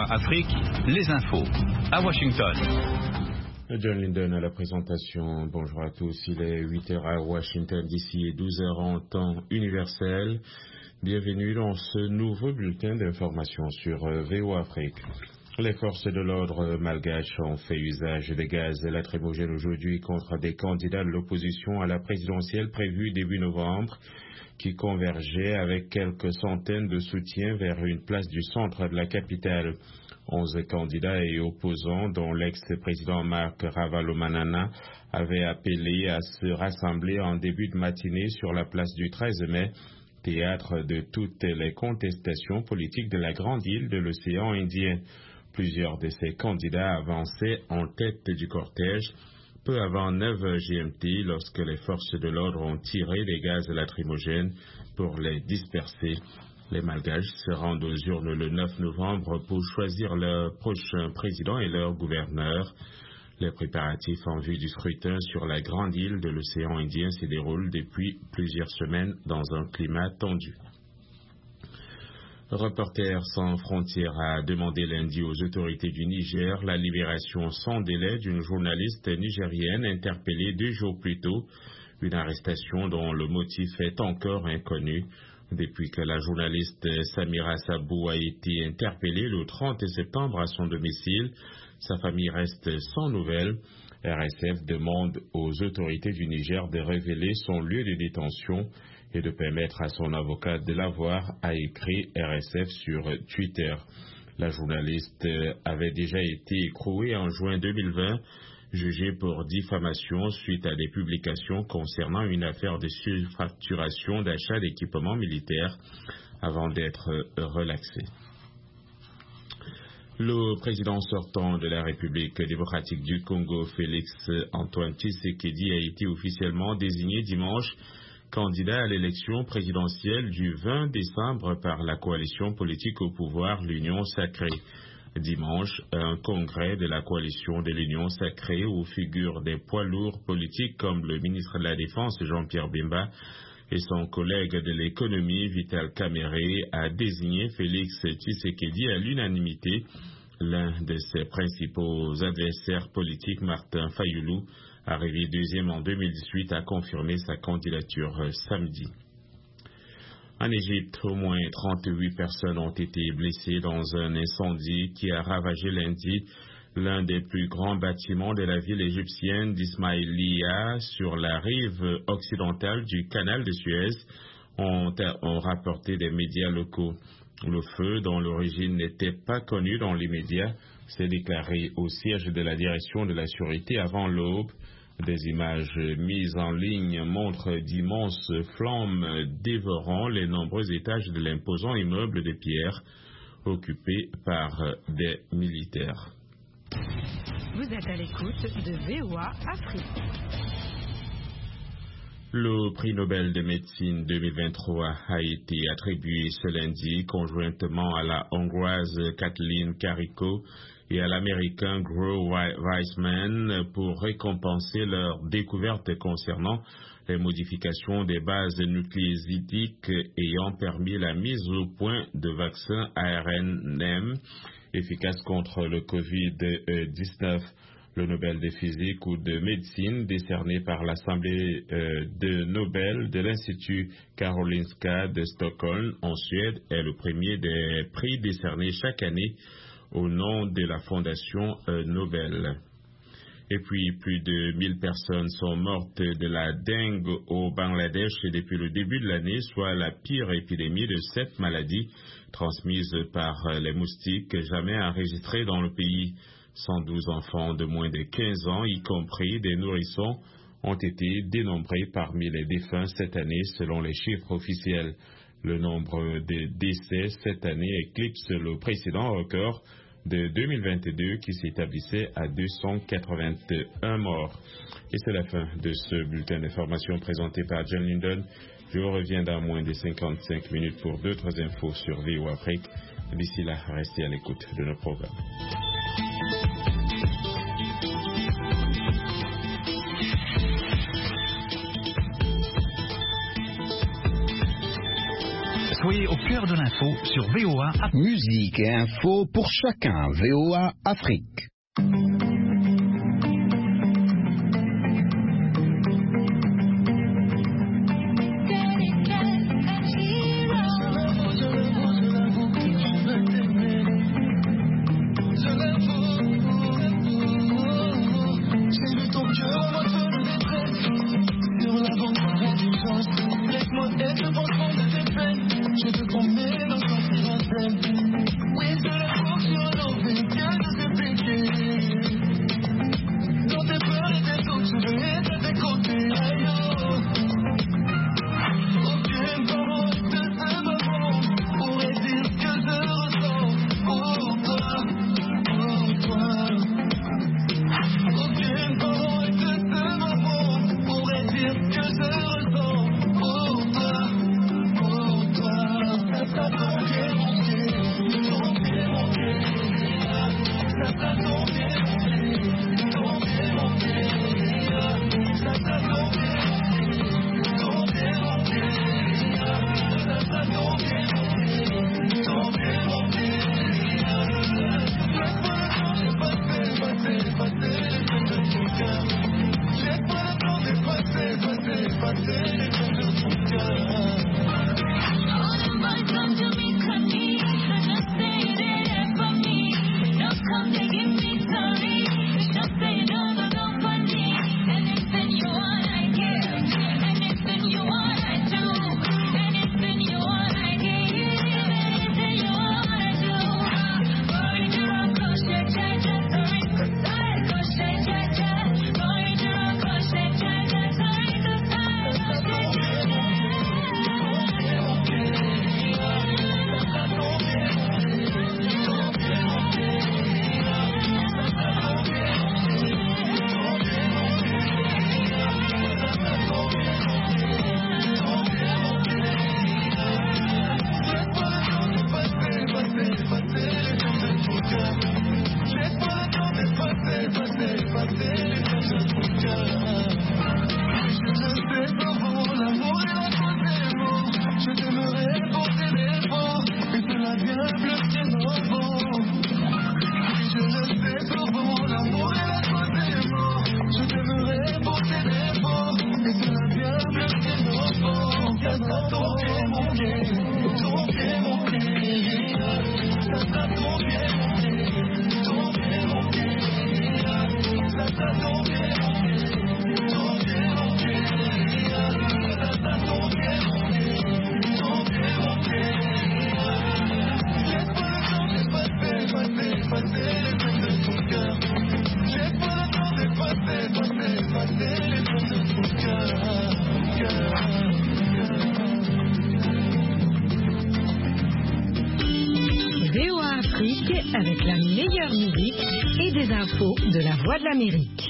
VOA Afrique, les infos, à Washington. John Linden à la présentation. Bonjour à tous, il est 8h à Washington d'ici et 12h en temps universel. Bienvenue dans ce nouveau bulletin d'information sur VOA Afrique. Les forces de l'ordre malgaches ont fait usage de gaz lacrymogène aujourd'hui contre des candidats de l'opposition à la présidentielle prévue début novembre, qui convergeaient avec quelques centaines de soutiens vers une place du centre de la capitale. 11 candidats et opposants, dont l'ex-président Marc Ravalomanana, avaient appelé à se rassembler en début de matinée sur la place du 13 mai, théâtre de toutes les contestations politiques de la grande île de l'océan Indien. Plusieurs de ces candidats avançaient en tête du cortège peu avant 9 GMT lorsque les forces de l'ordre ont tiré des gaz lacrymogènes pour les disperser. Les Malgaches se rendent aux urnes le 9 novembre pour choisir leur prochain président et leur gouverneur. Les préparatifs en vue du scrutin sur la grande île de l'océan Indien se déroulent depuis plusieurs semaines dans un climat tendu. Reporters sans frontières a demandé lundi aux autorités du Niger la libération sans délai d'une journaliste nigérienne interpellée 2 jours plus tôt, une arrestation dont le motif est encore inconnu. Depuis que la journaliste Samira Sabou a été interpellée le 30 septembre à son domicile, sa famille reste sans nouvelles. RSF demande aux autorités du Niger de révéler son lieu de détention et de permettre à son avocat de la voir, a écrit RSF sur Twitter. La journaliste avait déjà été écrouée en juin 2020, jugée pour diffamation suite à des publications concernant une affaire de surfacturation d'achat d'équipements militaires avant d'être relaxée. Le président sortant de la République démocratique du Congo, Félix Antoine Tshisekedi, a été officiellement désigné dimanche candidat à l'élection présidentielle du 20 décembre par la coalition politique au pouvoir, l'Union Sacrée. Dimanche, un congrès de la coalition de l'Union Sacrée où figurent des poids lourds politiques comme le ministre de la Défense Jean-Pierre Bemba et son collègue de l'économie Vital Kamerhe a désigné Félix Tshisekedi à l'unanimité. L'un de ses principaux adversaires politiques, Martin Fayoulou, arrivé deuxième en 2018, a confirmé sa candidature samedi. En Égypte, au moins 38 personnes ont été blessées dans un incendie qui a ravagé lundi l'un des plus grands bâtiments de la ville égyptienne d'Ismaïlia sur la rive occidentale du canal de Suez, ont rapporté des médias locaux. Le feu, dont l'origine n'était pas connue dans les médias, s'est déclaré au siège de la direction de la sûreté avant l'aube. Des images mises en ligne montrent d'immenses flammes dévorant les nombreux étages de l'imposant immeuble de pierre occupé par des militaires. Vous êtes à l'écoute de VOA Afrique. Le prix Nobel de médecine 2023 a été attribué ce lundi conjointement à la Hongroise Kathleen Karikó et à l'Américain Gro Weissman pour récompenser leur découverte concernant les modifications des bases nucléosidiques ayant permis la mise au point de vaccins ARN-M efficaces contre le COVID-19. Le Nobel de physique ou de médecine décerné par l'Assemblée de Nobel de l'Institut Karolinska de Stockholm en Suède est le premier des prix décernés chaque année au nom de la Fondation Nobel. Et puis, plus de 1000 personnes sont mortes de la dengue au Bangladesh depuis le début de l'année, soit la pire épidémie de cette maladie transmise par les moustiques jamais enregistrée dans le pays. 112 enfants de moins de 15 ans, y compris des nourrissons, ont été dénombrés parmi les défunts cette année selon les chiffres officiels. Le nombre de décès cette année éclipse le précédent record de 2022 qui s'établissait à 281 morts. Et c'est la fin de ce bulletin d'information présenté par John Linden. Je reviens dans moins de 55 minutes pour d'autres infos sur VOA Afrique. D'ici là, restez à l'écoute de nos programmes. Soyez au cœur de l'info sur VOA. Musique et info pour chacun. VOA Afrique. VOA Afrique avec la meilleure musique et des infos de la Voix de l'Amérique.